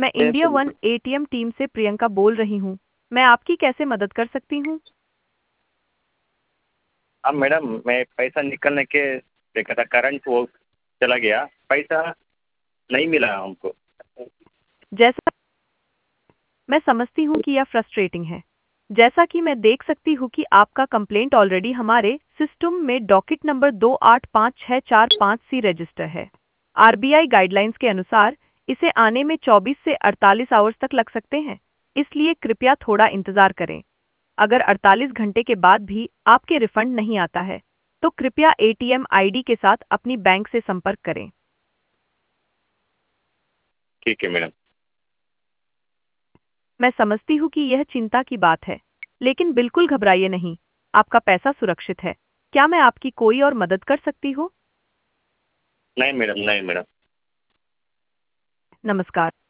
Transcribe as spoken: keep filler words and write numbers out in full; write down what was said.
मैं कैसे India one ATM team से प्रियंका बोल रही हूँ। मैं आपकी कैसे मदद कर सकती हूँ? हाँ मैडम, मैं पैसा निकलने के देखा था, करंट वो चला गया, पैसा नहीं मिला हमको। जैसा मैं समझती हूँ कि यह फ्रस्ट्रेटिंग है। जैसा कि मैं देख सकती हूँ कि आपका कंप्लेंट ऑलरेडी हमारे सिस्टम में डॉकेट नंबर दो आठ पाँच छह चार पाँच सी रजिस्टर है। आरबीआई गाइडलाइंस के अनुसार इसे आने में चौबीस से अड़तालीस आवर्स तक लग सकते हैं, इसलिए कृपया थोड़ा इंतजार करें। अगर अड़तालीस घंटे के बाद भी आपके रिफंड नहीं आता है, तो कृपया एटीएम आईडी के साथ अपनी बैंक से संपर्क करें। ठीक है मैडम। मैं समझती हूँ कि यह चिंता की बात है, लेकिन बिल्कुल घबराइए नहीं, आपका पैसा सुरक्षित है। क्या मैं आपकी कोई और मदद कर सकती हूँ? नहीं मैडम, नहीं मैडम। नमस्कार।